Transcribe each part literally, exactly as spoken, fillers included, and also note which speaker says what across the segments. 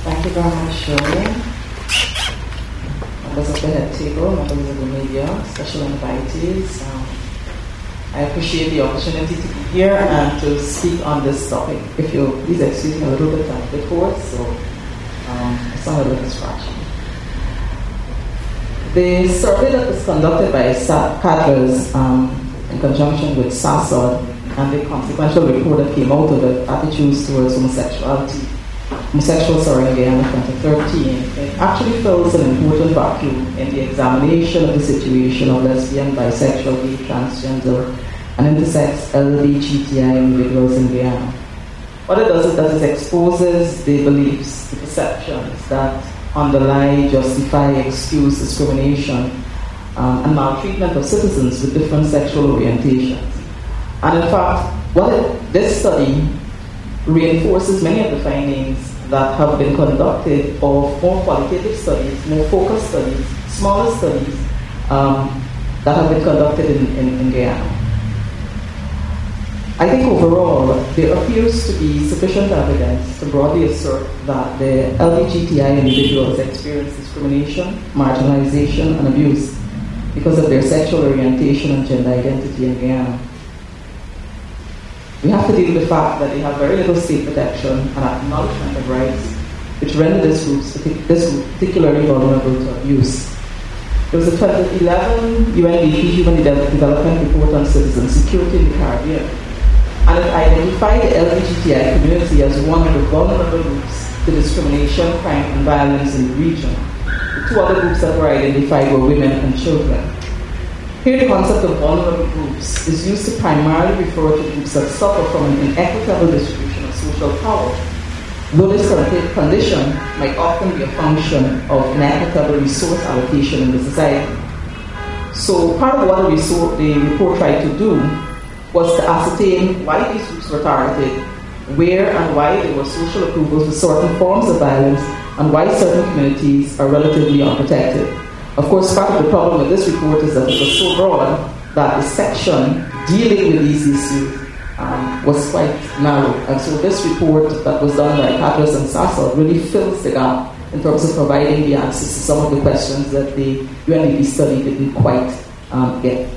Speaker 1: Thank you very much, Shirley. Members of the head table, members of the media, special invitees. Um, I appreciate the opportunity to be here and to speak on this topic. If you'll please excuse me a little bit, I'm a bit hoarse, so um, I sound a little scratchy. The survey that was conducted by Cadres um, in conjunction with SASOD and the consequential report that came out of it, attitudes towards homosexuality, homosexual sorry, in Guyana twenty thirteen, it actually fills an important vacuum in the examination of the situation of lesbian, bisexual, gay, transgender, and intersex L G B T I individuals in Guyana. What it does is that it exposes the beliefs, the perceptions that underlie, justify, excuse discrimination um, and maltreatment of citizens with different sexual orientations. And in fact, what it, this study reinforces many of the findings that have been conducted of more qualitative studies, more focused studies, smaller studies um, that have been conducted in, in, in Guyana. I think overall, there appears to be sufficient evidence to broadly assert that the L G B T I individuals experience discrimination, marginalization, and abuse because of their sexual orientation and gender identity in Guyana. We have to deal with the fact that they have very little state protection and acknowledgement of rights, which render this group, this group particularly vulnerable to abuse. There was a twenty eleven U N D P Human Development Report on Citizen Security in the Caribbean, and it identified the L G B T I community as one of the vulnerable groups to discrimination, crime, and violence in the region. The two other groups that were identified were women and children. Here, the concept of vulnerable groups is used to primarily refer to groups that suffer from an inequitable distribution of social power, though this condition might often be a function of inequitable resource allocation in the society. So, part of what the, resort, the report tried to do was to ascertain why these groups were targeted, where and why there were social approvals for certain forms of violence, and why certain communities are relatively unprotected. Of course, part of the problem with this report is that it was so broad that the section dealing with these issues um, was quite narrow. And so this report that was done by Cadres and SASOD really fills the gap in terms of providing the answers to some of the questions that the U N D P study didn't quite um, get.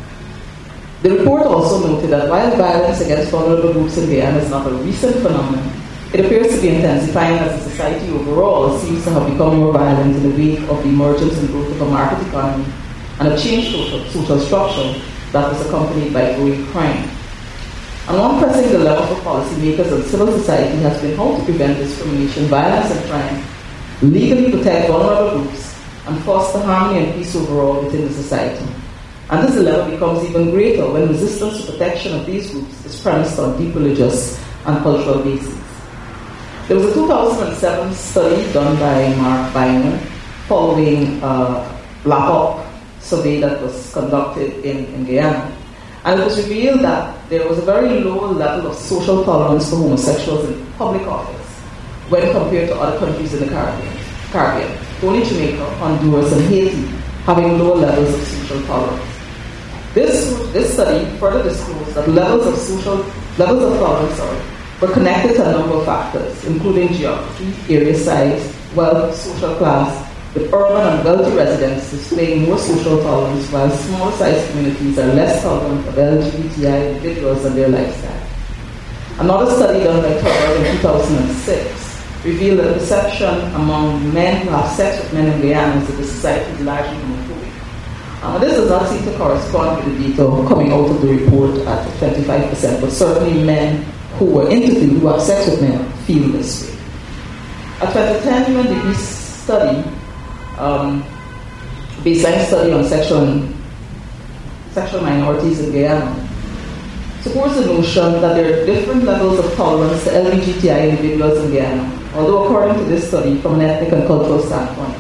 Speaker 1: The report also noted that while violence against vulnerable groups in Guyana is not a recent phenomenon, it appears to be intensifying as the society overall seems to have become more violent in the wake of the emergence and growth of a market economy and a changed social, social structure that was accompanied by growing crime. And one pressing dilemma for policymakers and civil society has been how to prevent discrimination, violence, and crime, legally protect vulnerable groups, and foster harmony and peace overall within the society. And this dilemma becomes even greater when resistance to protection of these groups is premised on deep religious and cultural bases. There was a two thousand seven study done by Mark Byner following a LAPOP survey that was conducted in, in Guyana. And it was revealed that there was a very low level of social tolerance for homosexuals in public office when compared to other countries in the Caribbean. Caribbean. Only Jamaica, Honduras, and Haiti having lower levels of social tolerance. This, this study further disclosed that levels of social levels of tolerance sorry, were connected to a number of factors, including geography, area size, wealth, social class, with urban and wealthy residents displaying more social tolerance, while smaller-sized communities are less tolerant of L G B T I individuals and their lifestyle. Another study done by Tucker in two thousand six revealed that perception among men who have sex with men in Guyana is that the society is largely homophobic. Uh, this does not seem to correspond with the data coming out of the report at twenty-five percent, but certainly men who were interviewed who have sex with men feel this way. A twenty ten U N D P study, um, baseline study on sexual, sexual minorities in Guyana, supports the notion that there are different levels of tolerance to L G B T I individuals in Guyana, although according to this study, from an ethnic and cultural standpoint,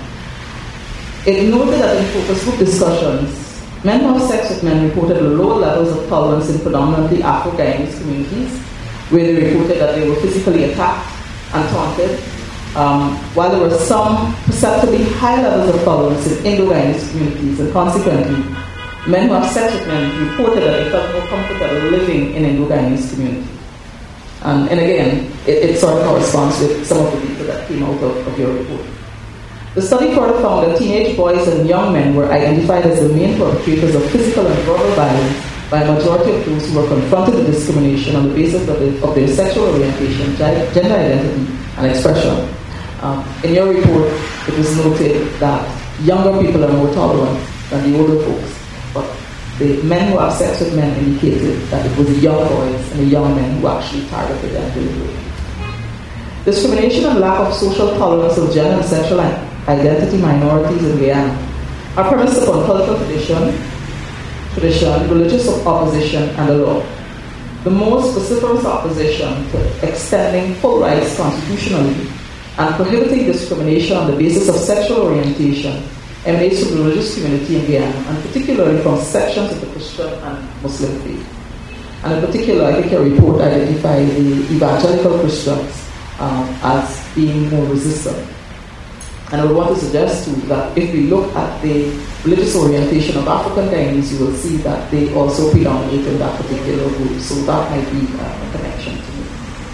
Speaker 1: it noted that in focus group discussions, men who have sex with men reported lower levels of tolerance in predominantly Afro-Guyanese communities, where they reported that they were physically attacked and taunted, um, while there were some perceptibly high levels of tolerance in Indo-Guyanese communities, and consequently, men who have sex with men reported that they felt more comfortable living in Indo-Guyanese communities. Um, and again, it, it sort of corresponds with some of the data that came out of, of your report. The study further found that teenage boys and young men were identified as the main perpetrators of physical and verbal violence by a majority of those who were confronted with discrimination on the basis of, the, of their sexual orientation, gender identity, and expression. Um, in your report, it was noted that younger people are more tolerant than the older folks, but the men who have sex with men indicated that it was the young boys and the young men who actually targeted them deliberately. Discrimination and lack of social tolerance of gender and sexual identity minorities in Guyana are premised upon cultural tradition, tradition, religious opposition, and the law. The most vociferous opposition to extending full rights constitutionally and prohibiting discrimination on the basis of sexual orientation emanates from the religious community in Guyana, and particularly from sections of the Christian and Muslim faith. And in particular, I think your report identified the evangelical Christians um, as being more resistant. And I would want to suggest too that if we look at the religious orientation of African Guyanese, you will see that they also predominate in that particular group. So that might be uh, a connection to me.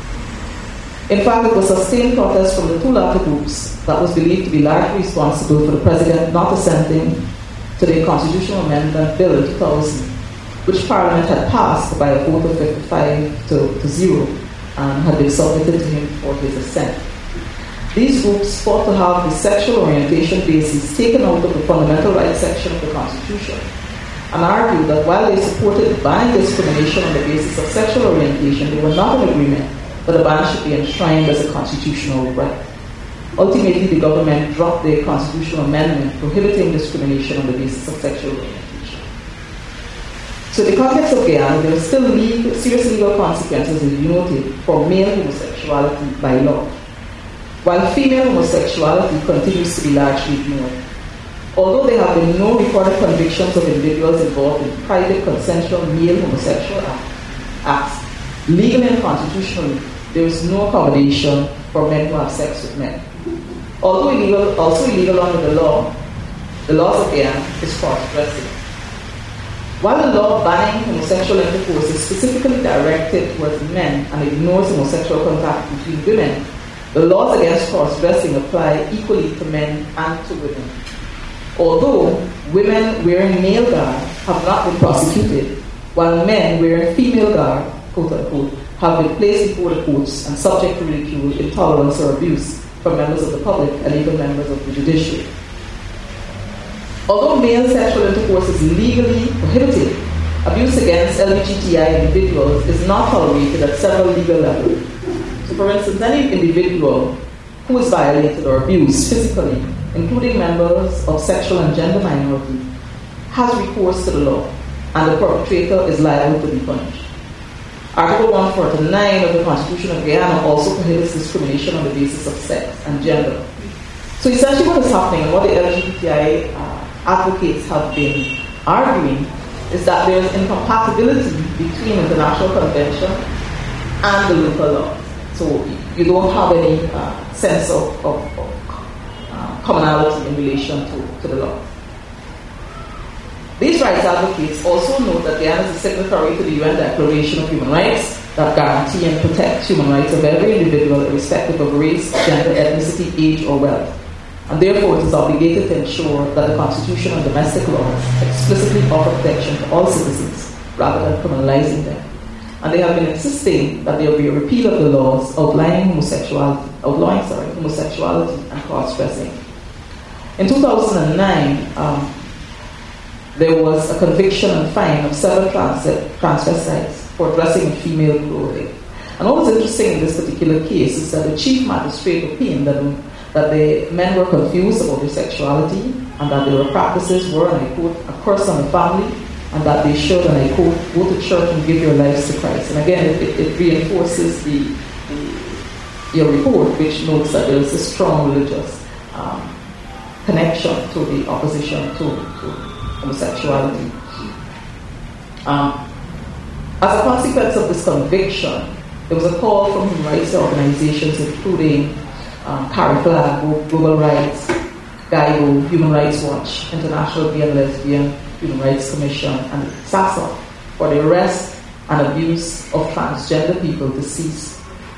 Speaker 1: In fact, it was sustained protest from the two latter groups that was believed to be largely responsible for the president not assenting to the constitutional amendment bill in two thousand, which Parliament had passed by a vote of fifty-five to, to zero and had been submitted to him for his assent. These groups fought to have the sexual orientation basis taken out of the fundamental rights section of the Constitution, and argued that while they supported banning discrimination on the basis of sexual orientation, they were not in agreement that a ban should be enshrined as a constitutional right. Ultimately, the government dropped the constitutional amendment prohibiting discrimination on the basis of sexual orientation. So in the context of Guyana, there are still legal, serious legal consequences, as you noted, for male homosexuality by law, while female homosexuality continues to be largely ignored. Although there have been no recorded convictions of individuals involved in private consensual male homosexual acts, legally and constitutionally, there is no accommodation for men who have sex with men. Although illegal, also illegal under the law, the laws of Guyana is cross-dressing. While the law banning homosexual intercourse is specifically directed towards men and ignores homosexual contact between women, the laws against cross-dressing apply equally to men and to women. Although women wearing male garb have not been prosecuted, while men wearing female garb, quote-unquote, have been placed before the courts and subject to ridicule, intolerance, or abuse from members of the public and even members of the judiciary. Although male sexual intercourse is legally prohibited, abuse against L G B T I individuals is not tolerated at several legal levels. So for instance, any individual who is violated or abused physically, including members of sexual and gender minority, has recourse to the law, and the perpetrator is liable to be punished. Article one forty-nine of the Constitution of Guyana also prohibits discrimination on the basis of sex and gender. So essentially what is happening, and what the L G B T I uh, advocates have been arguing, is that there is incompatibility between international convention and the local law. So you don't have any uh, sense of, of, of uh, commonality in relation to, to the law. These rights advocates also note that Guyana is a signatory to the U N Declaration of Human Rights that guarantee and protect human rights of every individual irrespective of race, gender, ethnicity, age, or wealth. And therefore it is obligated to ensure that the Constitution and domestic laws explicitly offer protection to all citizens rather than criminalizing them. And they have been insisting that there will be a repeal of the laws outlining homosexuality, outlawing sorry, homosexuality and cross-dressing. In two thousand nine, um, there was a conviction and fine of several trans- transvestites for dressing in female clothing. And what was interesting in this particular case is that the chief magistrate opined that, that the men were confused about their sexuality and that their practices were, and I quote, a curse on the family, and that they should, and I quote, go to church and give your lives to Christ. And again, it, it, it reinforces the, the, your report, which notes that there is a strong religious um, connection to the opposition to, to homosexuality. Um, as a consequence of this conviction, there was a call from human rights organizations including um, CARIFLAG, Global Rights, GAIGO, Human Rights Watch, International Gay and Lesbian Human Rights Commission, and SASA for the arrest and abuse of transgender people to cease.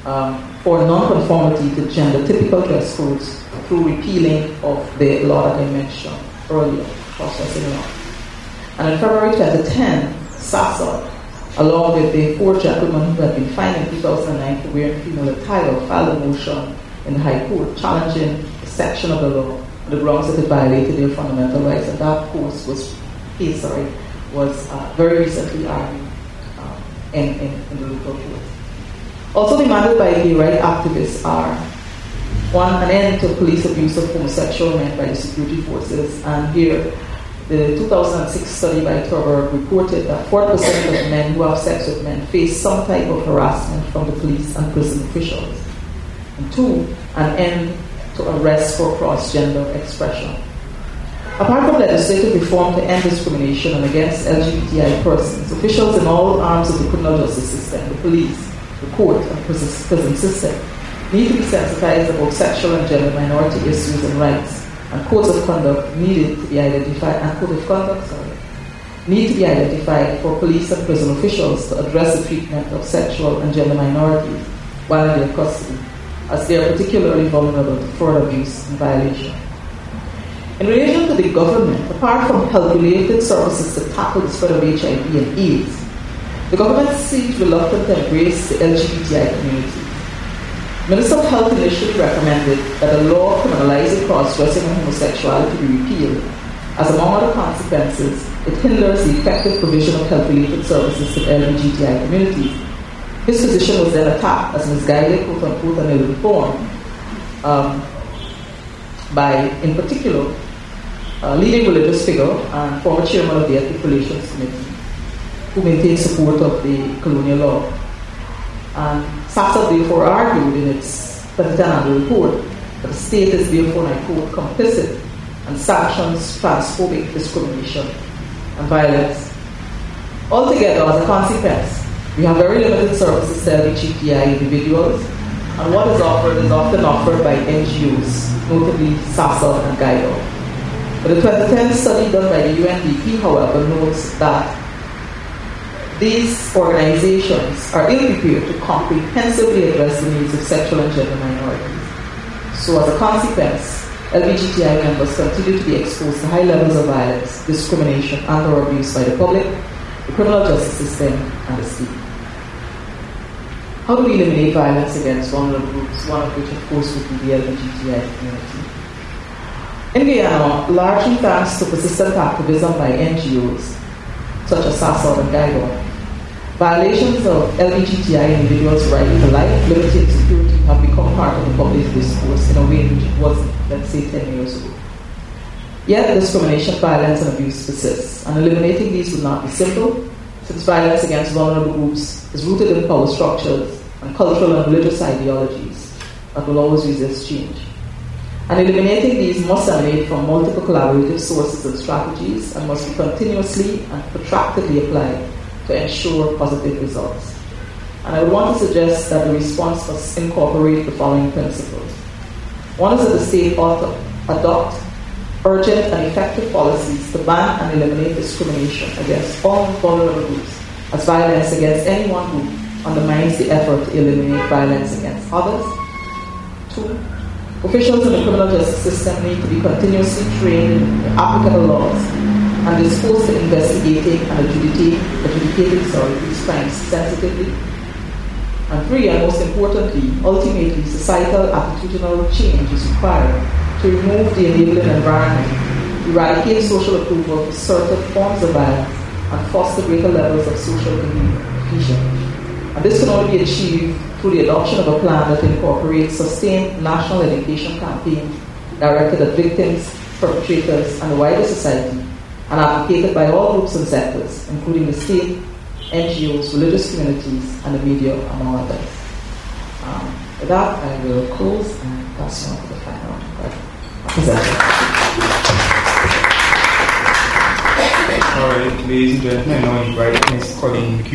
Speaker 1: um, for non-conformity to gender-typical dress codes through repealing of the law that I mentioned earlier, cross-dressing law. And in February twenty ten, SASOD, along with the four gentlemen who had been fined in two thousand nine for wearing female attire, filed a motion in the High Court challenging a section of the law on the grounds that it violated their fundamental rights, and that course was, case, sorry, was uh, very recently argued um, in, in, in the local court. Also demanded by gay rights activists are, one, an end to police abuse of homosexual men by the security forces, and here, the two thousand six study by Turberg reported that forty percent of men who have sex with men face some type of harassment from the police and prison officials. And two, an end to arrest for cross-gender expression. Apart from legislative reform to end discrimination and against L G B T I persons, officials in all arms of the criminal justice system, the police, the court, and prison system need to be sensitized about sexual and gender minority issues and rights, and codes of conduct needed to be identified, and code of conduct, sorry, need to be identified for police and prison officials to address the treatment of sexual and gender minorities while in their custody, as they are particularly vulnerable to fraud, abuse, and violation. In relation to the government, apart from health-related services to tackle the spread of H I V and AIDS, the government seems reluctant to embrace the L G B T I community. Minister of Health initially recommended that a law criminalizing cross-dressing and homosexuality be repealed, as among other consequences, it hinders the effective provision of health-related services to the L G B T I community. His position was then attacked as misguided, quote-unquote, and ill-informed um, by, in particular, a leading religious figure and former chairman of the Ethnic Relations Committee, who maintained support of the colonial law. And SASOD therefore argued in its twenty ten annual report that the state is therefore, and I quote, complicit and sanctions transphobic discrimination and violence. Altogether, as a consequence, we have very limited services to L G B T I individuals, and what is offered is often offered by N G Os, notably SASOD and GUIDO. But the twenty ten study done by the U N D P, however, notes that these organizations are ill-prepared to comprehensively address the needs of sexual and gender minorities. So as a consequence, L G B T I members continue to be exposed to high levels of violence, discrimination, and or abuse by the public, the criminal justice system, and the state. How do we eliminate violence against vulnerable groups, one of which, of course, would be the L G B T I community? In Guyana, largely thanks to persistent activism by N G Os, such as SASOD and GUIDO, violations of L G B T I individuals' right to life, liberty, and security have become part of the public discourse in a way which it wasn't, let's say, ten years ago. Yet discrimination, violence, and abuse persists, and eliminating these would not be simple, since violence against vulnerable groups is rooted in power structures and cultural and religious ideologies that will always resist change. And eliminating these must emanate from multiple collaborative sources and strategies and must be continuously and protractedly applied to ensure positive results. And I would want to suggest that the response must incorporate the following principles. One is that the state ought to adopt urgent and effective policies to ban and eliminate discrimination against all vulnerable groups, as violence against any one group undermines the effort to eliminate violence against others. Two, officials in the criminal justice system need to be continuously trained in the applicable laws and disposed to investigating and adjudicating, adjudicating sorry, these crimes sensitively. And three, and most importantly, ultimately, societal attitudinal change is required to remove the enabling environment, eradicate social approval for certain forms of violence, and foster greater levels of social cohesion. And this can only be achieved through the adoption of a plan that incorporates sustained national education campaigns directed at victims, perpetrators, and the wider society, and advocated by all groups and sectors, including the state, N G Os, religious communities, and the media, among others. Um, with that, I will close and pass on to the final presentation.
Speaker 2: All right, ladies and gentlemen, I now invite Miz Colleen McHugh